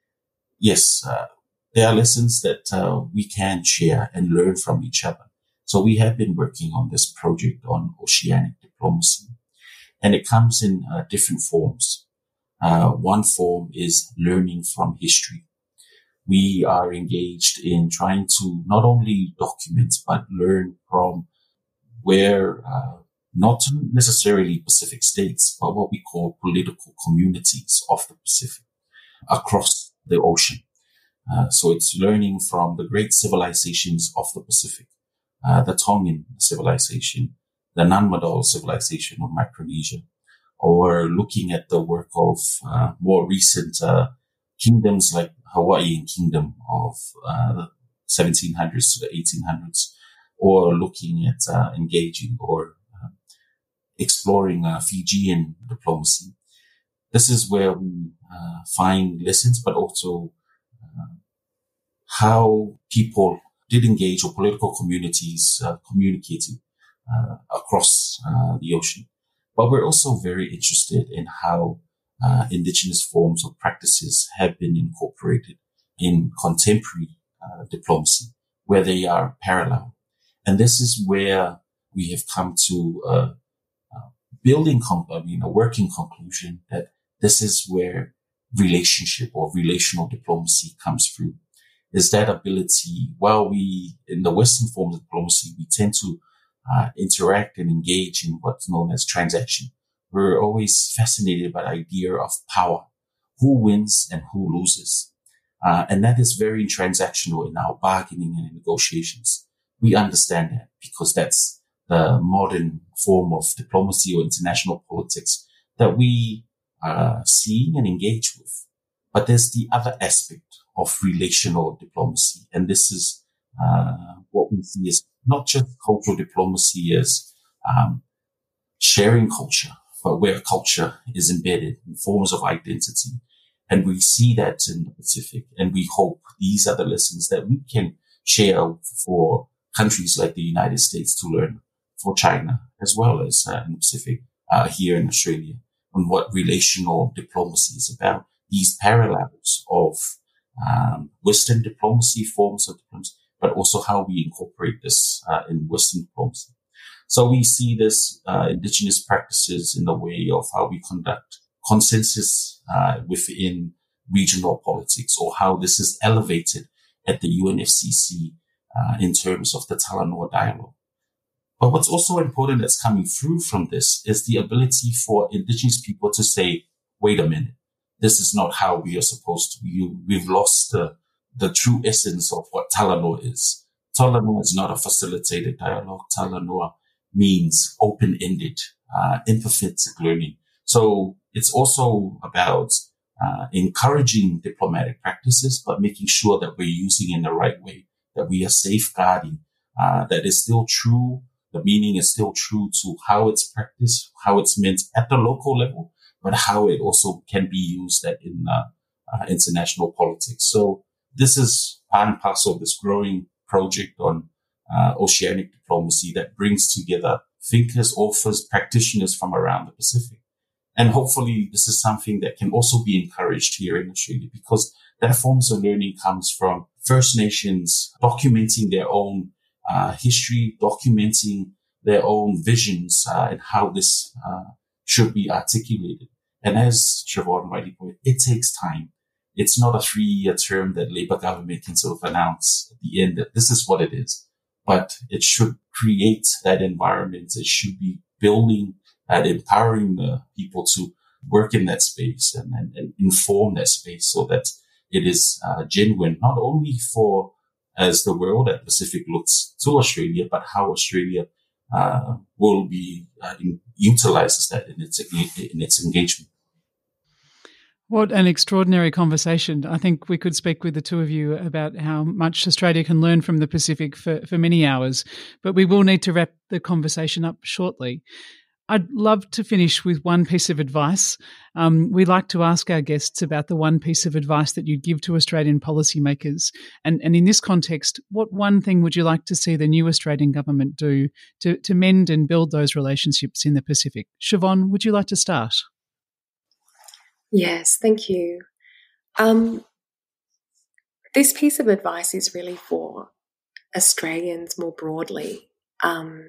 Yes, uh, there are lessons that uh, we can share and learn from each other. So we have been working on this project on oceanic diplomacy, and it comes in uh, different forms. Uh, one form is learning from history. We are engaged in trying to not only document, but learn from where, uh, not necessarily Pacific states, but what we call political communities of the Pacific across the ocean. Uh, so it's learning from the great civilizations of the Pacific. Uh, the Tongan civilization, the Nanmadol civilization of Micronesia, or looking at the work of uh, more recent uh, kingdoms like Hawaiian Kingdom of uh, the seventeen hundreds to the eighteen hundreds, or looking at uh, engaging or uh, exploring uh, Fijian diplomacy. This is where we uh, find lessons, but also uh, how people did engage, or political communities uh, communicating uh, across uh, the ocean. But we're also very interested in how uh, Indigenous forms of practices have been incorporated in contemporary uh, diplomacy, where they are parallel. And this is where we have come to uh, uh, building, com- I mean, a working conclusion that this is where relationship or relational diplomacy comes through. Is that ability, while we, in the Western forms of diplomacy, we tend to uh, interact and engage in what's known as transaction. We're always fascinated by the idea of power, who wins and who loses. Uh, and that is very transactional in our bargaining and negotiations. We understand that because that's the modern form of diplomacy or international politics that we are seeing and engage with. But there's the other aspect of relational diplomacy. And this is uh, what we see as not just cultural diplomacy as um, sharing culture, but where culture is embedded in forms of identity. And we see that in the Pacific. And we hope these are the lessons that we can share for countries like the United States to learn, for China, as well as uh, in the Pacific, uh, here in Australia, on what relational diplomacy is about. These parallels of Um, Western diplomacy, forms of diplomacy, but also how we incorporate this uh, in Western diplomacy. So we see this uh, Indigenous practices in the way of how we conduct consensus uh, within regional politics, or how this is elevated at the U N F C C uh, in terms of the Talanoa dialogue. But what's also important that's coming through from this is the ability for Indigenous people to say, wait a minute, this is not how we are supposed to be. We've lost the, the true essence of what Talanoa is. Talanoa is not a facilitated dialogue. Talanoa means open-ended, uh, empathetic learning. So it's also about uh, encouraging diplomatic practices, but making sure that we're using in the right way, that we are safeguarding, uh, that is still true. The meaning is still true to how it's practiced, how it's meant at the local level, but how it also can be used at in uh, uh, international politics. So this is part and parcel of this growing project on uh, oceanic diplomacy that brings together thinkers, authors, practitioners from around the Pacific. And hopefully this is something that can also be encouraged here in Australia, because that forms of learning comes from First Nations documenting their own uh, history, documenting their own visions uh, and how this uh, should be articulated. And as Siobhan rightly pointed, it takes time. It's not a three-year term that Labour government can sort of announce at the end that this is what it is. But it should create that environment. It should be building and empowering the people to work in that space and, and, and inform that space so that it is uh, genuine, not only for as the world at Pacific looks to Australia, but how Australia uh, will be uh, in, utilizes that in its in its engagement. What an extraordinary conversation. I think we could speak with the two of you about how much Australia can learn from the Pacific for, for many hours, but we will need to wrap the conversation up shortly. I'd love to finish with one piece of advice. Um, we like to ask our guests about the one piece of advice that you'd give to Australian policymakers. And, and in this context, what one thing would you like to see the new Australian government do to, to mend and build those relationships in the Pacific? Siobhan, would you like to start? Yes, thank you. Um, this piece of advice is really for Australians more broadly. Um,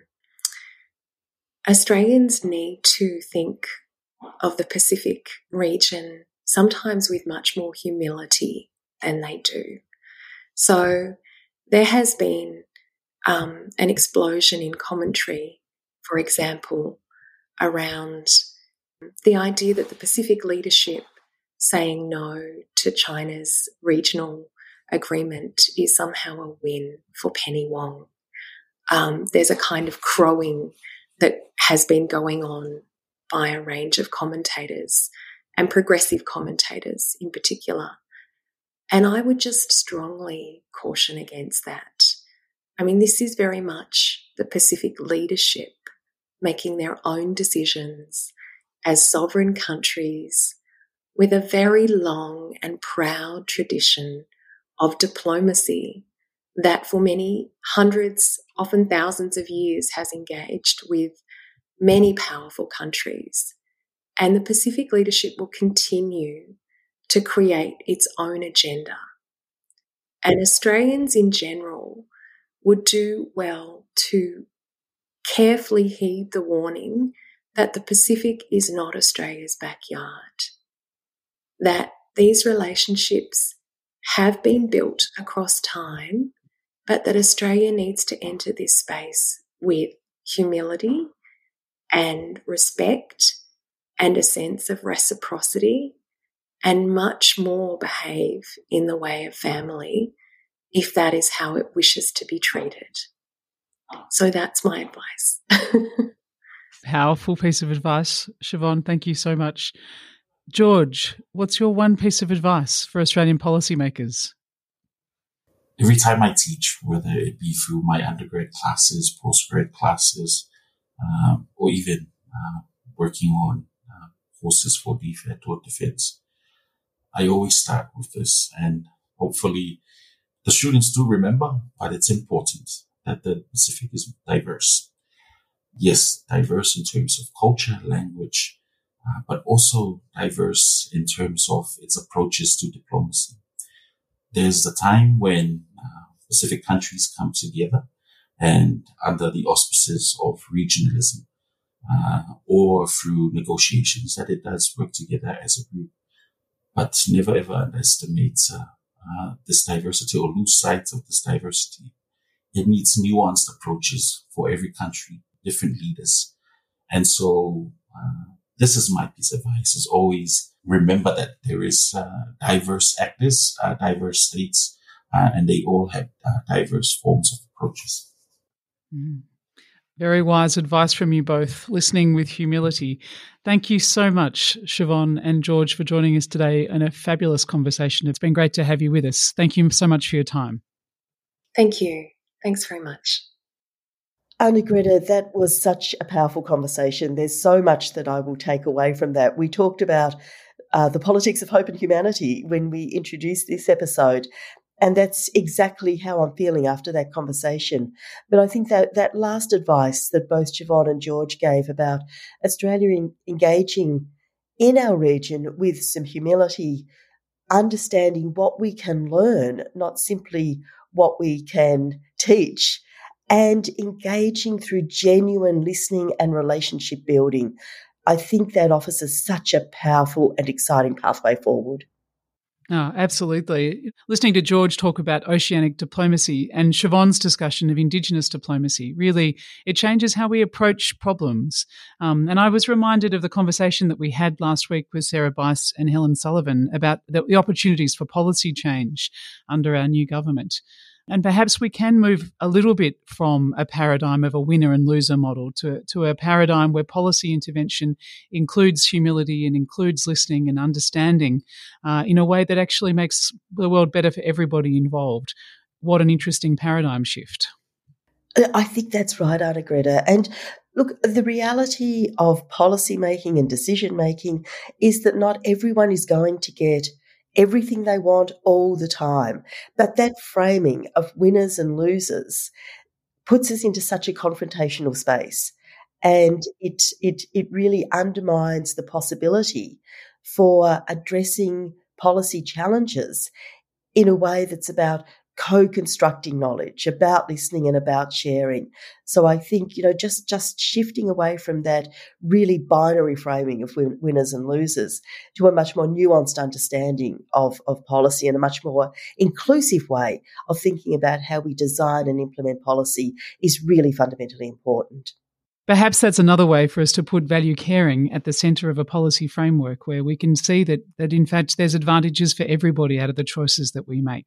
Australians need to think of the Pacific region sometimes with much more humility than they do. So there has been um, an explosion in commentary, for example, around the idea that the Pacific leadership saying no to China's regional agreement is somehow a win for Penny Wong. Um, there's a kind of crowing that has been going on by a range of commentators and progressive commentators in particular. And I would just strongly caution against that. I mean, this is very much the Pacific leadership making their own decisions as sovereign countries with a very long and proud tradition of diplomacy that for many hundreds, often thousands of years has engaged with many powerful countries. And the Pacific leadership will continue to create its own agenda. And Australians in general would do well to carefully heed the warning that the Pacific is not Australia's backyard, that these relationships have been built across time, but that Australia needs to enter this space with humility and respect and a sense of reciprocity and much more behave in the way of family if that is how it wishes to be treated. So that's my advice. Powerful piece of advice, Siobhan. Thank you so much. George, what's your one piece of advice for Australian policymakers? Every time I teach, whether it be through my undergrad classes, postgrad classes, um, or even uh, working on uh, forces for defense or defense, I always start with this. And hopefully the students do remember, but it's important that the Pacific is diverse. Yes, diverse in terms of culture, language, uh, but also diverse in terms of its approaches to diplomacy. There's a time when uh, Pacific countries come together and under the auspices of regionalism uh, or through negotiations that it does work together as a group. But never ever underestimate uh, uh, this diversity or lose sight of this diversity. it needs nuanced approaches for every country, different leaders. And so uh, this is my piece of advice, is always remember that there is uh, diverse actors, uh, diverse states, uh, and they all have uh, diverse forms of approaches. Mm. Very wise advice from you both, listening with humility. Thank you so much, Siobhan and George, for joining us today in a fabulous conversation. It's been great to have you with us. Thank you so much for your time. Thank you. Thanks very much. Anna Greta, that was such a powerful conversation. There's so much that I will take away from that. We talked about uh, the politics of hope and humanity when we introduced this episode. And that's exactly how I'm feeling after that conversation. But I think that that last advice that both Siobhan and George gave about Australia in, engaging in our region with some humility, understanding what we can learn, not simply what we can teach, and engaging through genuine listening and relationship building, I think that offers us such a powerful and exciting pathway forward. Oh, absolutely. Listening to George talk about oceanic diplomacy and Siobhan's discussion of Indigenous diplomacy, really, it changes how we approach problems. Um, and I was reminded of the conversation that we had last week with Sarah Bice and Helen Sullivan about the, the opportunities for policy change under our new government. And perhaps we can move a little bit from a paradigm of a winner and loser model to, to a paradigm where policy intervention includes humility and includes listening and understanding uh, in a way that actually makes the world better for everybody involved. What an interesting paradigm shift. I think that's right, Anna Greta. And look, the reality of policy making and decision making is that not everyone is going to get everything they want all the time. But that framing of winners and losers puts us into such a confrontational space. And it it it really undermines the possibility for addressing policy challenges in a way that's about co-constructing knowledge, about listening and about sharing. So I think, you know, just, just shifting away from that really binary framing of win- winners and losers to a much more nuanced understanding of, of policy and a much more inclusive way of thinking about how we design and implement policy is really fundamentally important. Perhaps that's another way for us to put value caring at the centre of a policy framework where we can see that, that in fact there's advantages for everybody out of the choices that we make.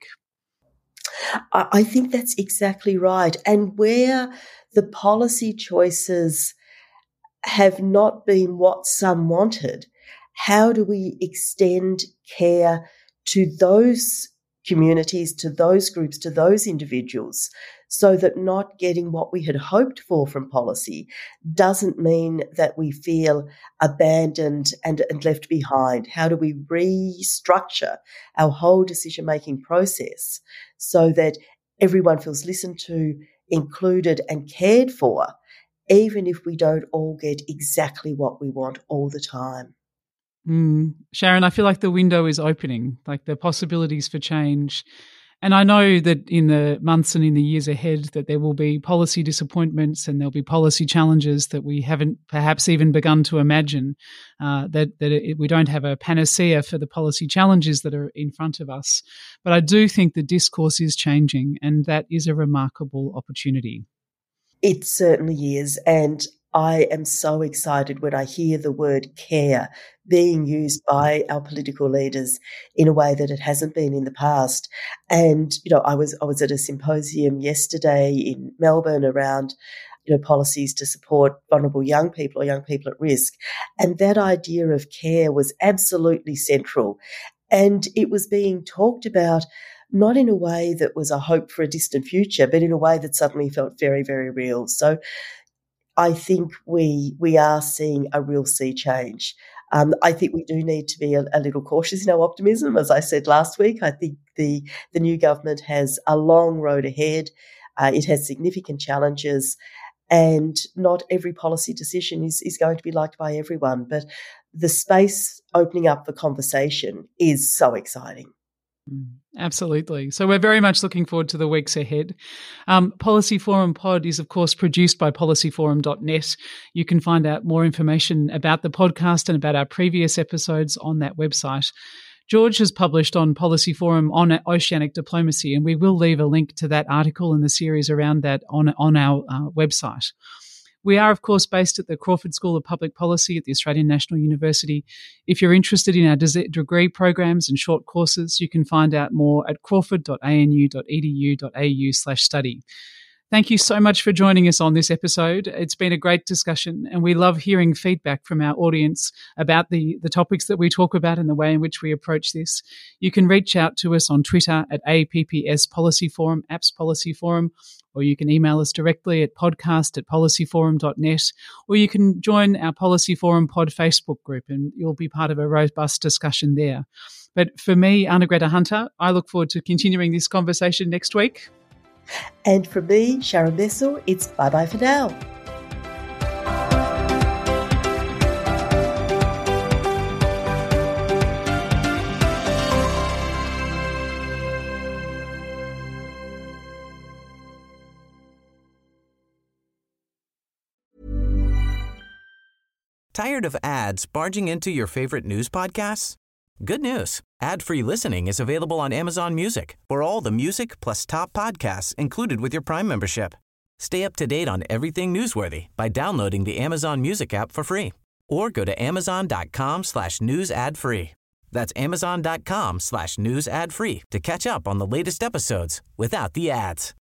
I think that's exactly right. And where the policy choices have not been what some wanted, how do we extend care to those communities, to those groups, to those individuals, so that not getting what we had hoped for from policy doesn't mean that we feel abandoned and, and left behind? How do we restructure our whole decision-making process so that everyone feels listened to, included and cared for, even if we don't all get exactly what we want all the time? Mm. Sharon, I feel like the window is opening, like the possibilities for change. And I know that in the months and in the years ahead that there will be policy disappointments and there'll be policy challenges that we haven't perhaps even begun to imagine, uh, that, that it, we don't have a panacea for the policy challenges that are in front of us. But I do think the discourse is changing, and that is a remarkable opportunity. It certainly is. And I am so excited when I hear the word care being used by our political leaders in a way that it hasn't been in the past. And, you know, I was I was at a symposium yesterday in Melbourne around, you know, policies to support vulnerable young people or young people at risk. And that idea of care was absolutely central. And it was being talked about not in a way that was a hope for a distant future, but in a way that suddenly felt very, very real. So I think we we are seeing a real sea change. Um, I think we do need to be a, a little cautious in our optimism. As I said last week, I think the, the new government has a long road ahead. Uh, it has significant challenges, and not every policy decision is, is going to be liked by everyone. But the space opening up for conversation is so exciting. Absolutely. So we're very much looking forward to the weeks ahead. Um, Policy Forum Pod is, of course, produced by policy forum dot net. You can find out more information about the podcast and about our previous episodes on that website. George has published on Policy Forum on oceanic diplomacy, and we will leave a link to that article in the series around that on, on our uh, website. We are, of course, based at the Crawford School of Public Policy at the Australian National University. If you're interested in our degree programs and short courses, you can find out more at crawford.anu.edu.au slash study. Thank you so much for joining us on this episode. It's been a great discussion, and we love hearing feedback from our audience about the, the topics that we talk about and the way in which we approach this. You can reach out to us on Twitter at A P P S Policy Forum, A P S Policy Forum, or you can email us directly at podcast at policyforum dot net, or you can join our Policy Forum Pod Facebook group, and you'll be part of a robust discussion there. But for me, Anna-Greta Hunter, I look forward to continuing this conversation next week. And from me, Sharon Bessel, it's bye-bye for now. Tired of ads barging into your favorite news podcasts? Good news. Ad-free listening is available on Amazon Music for all the music plus top podcasts included with your Prime membership. Stay up to date on everything newsworthy by downloading the Amazon Music app for free or go to amazon.com slash news ad free. That's amazon.com slash news ad free to catch up on the latest episodes without the ads.